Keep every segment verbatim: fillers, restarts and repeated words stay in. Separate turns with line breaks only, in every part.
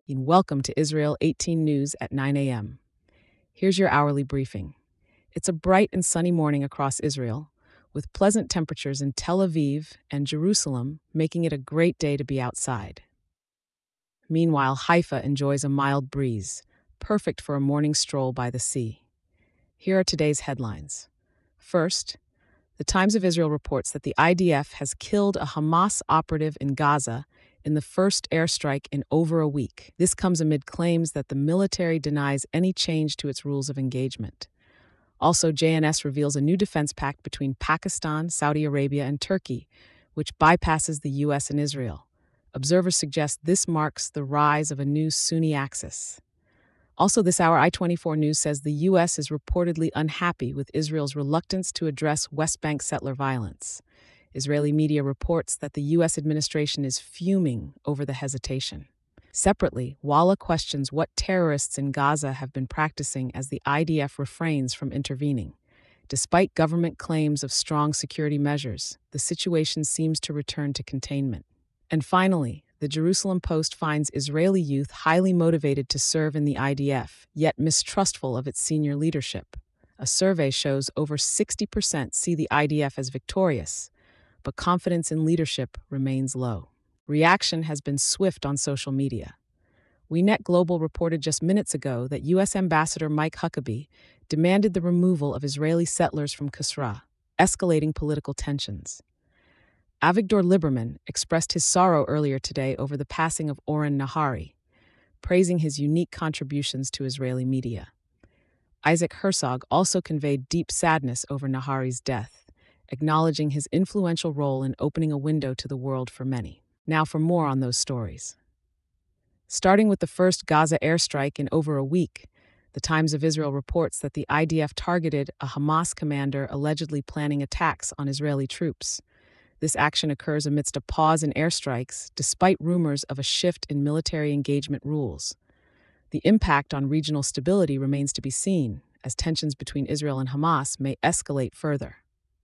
and welcome to Israel eighteen News at nine a m. Here's your hourly briefing. It's a bright and sunny morning across Israel, with pleasant temperatures in Tel Aviv and Jerusalem, making it a great day to be outside. Meanwhile, Haifa enjoys a mild breeze, perfect for a morning stroll by the sea. Here are today's headlines. First, the Times of Israel reports that the I D F has killed a Hamas operative in Gaza in the first airstrike in over a week. This comes amid claims that the military denies any change to its rules of engagement. Also, J N S reveals a new defense pact between Pakistan, Saudi Arabia, and Turkey, which bypasses the U S and Israel. Observers suggest this marks the rise of a new Sunni axis. Also, this hour, I twenty-four News says the U S is reportedly unhappy with Israel's reluctance to address West Bank settler violence. Israeli media reports that the U S administration is fuming over the hesitation. Separately, Walla questions what terrorists in Gaza have been practicing as the I D F refrains from intervening. Despite government claims of strong security measures, the situation seems to return to containment. And finally, the Jerusalem Post finds Israeli youth highly motivated to serve in the I D F, yet mistrustful of its senior leadership. A survey shows over sixty percent see the I D F as victorious, but confidence in leadership remains low. Reaction has been swift on social media. We Net Global reported just minutes ago that U S Ambassador Mike Huckabee demanded the removal of Israeli settlers from Qusra, escalating political tensions. Avigdor Lieberman expressed his sorrow earlier today over the passing of Oren Nahari, praising his unique contributions to Israeli media. Isaac Herzog also conveyed deep sadness over Nahari's death, acknowledging his influential role in opening a window to the world for many. Now for more on those stories. Starting with the first Gaza airstrike in over a week, the Times of Israel reports that the I D F targeted a Hamas commander allegedly planning attacks on Israeli troops. This action occurs amidst a pause in airstrikes, despite rumors of a shift in military engagement rules. The impact on regional stability remains to be seen, as tensions between Israel and Hamas may escalate further.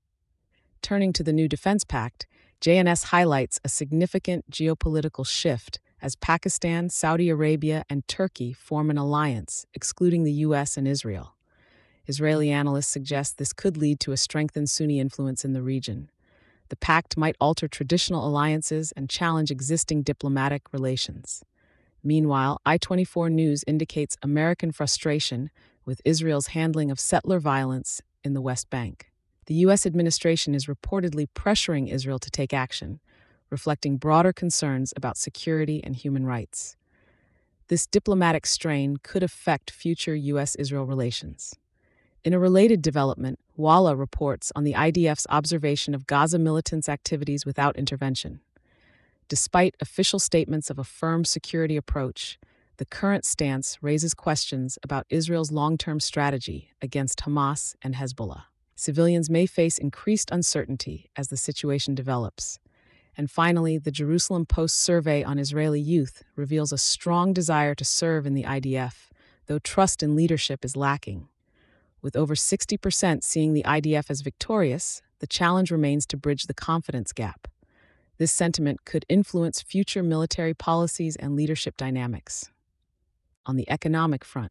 Turning to the new defense pact, J N S highlights a significant geopolitical shift as Pakistan, Saudi Arabia, and Turkey form an alliance, excluding the U S and Israel. Israeli analysts suggest this could lead to a strengthened Sunni influence in the region. The pact might alter traditional alliances and challenge existing diplomatic relations. Meanwhile, I twenty-four News indicates American frustration with Israel's handling of settler violence in the West Bank. The U S administration is reportedly pressuring Israel to take action, reflecting broader concerns about security and human rights. This diplomatic strain could affect future U S Israel relations. In a related development, Walla reports on the I D F's observation of Gaza militants' activities without intervention. Despite official statements of a firm security approach, the current stance raises questions about Israel's long-term strategy against Hamas and Hezbollah. Civilians may face increased uncertainty as the situation develops. And finally, the Jerusalem Post survey on Israeli youth reveals a strong desire to serve in the I D F, though trust in leadership is lacking. With over sixty percent seeing the I D F as victorious, the challenge remains to bridge the confidence gap. This sentiment could influence future military policies and leadership dynamics. On the economic front,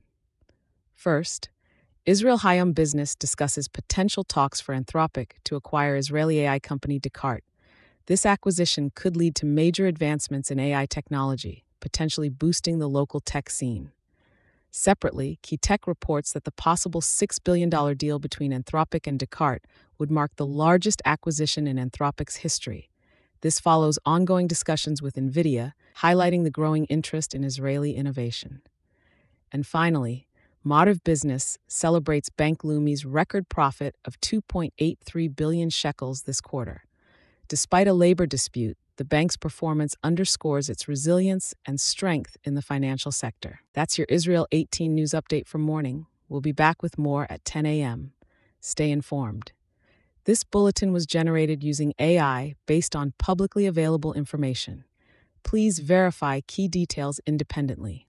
first, Israel Hayom Business discusses potential talks for Anthropic to acquire Israeli A I company Descartes. This acquisition could lead to major advancements in A I technology, potentially boosting the local tech scene. Separately, Key Tech reports that the possible six billion dollars deal between Anthropic and Descartes would mark the largest acquisition in Anthropic's history. This follows ongoing discussions with NVIDIA, highlighting the growing interest in Israeli innovation. And finally, Maariv Business celebrates Bank Leumi's record profit of two point eight three billion shekels this quarter. Despite a labor dispute, the bank's performance underscores its resilience and strength in the financial sector. That's your Israel eighteen News update for morning. We'll be back with more at ten a m. Stay informed. This bulletin was generated using A I based on publicly available information. Please verify key details independently.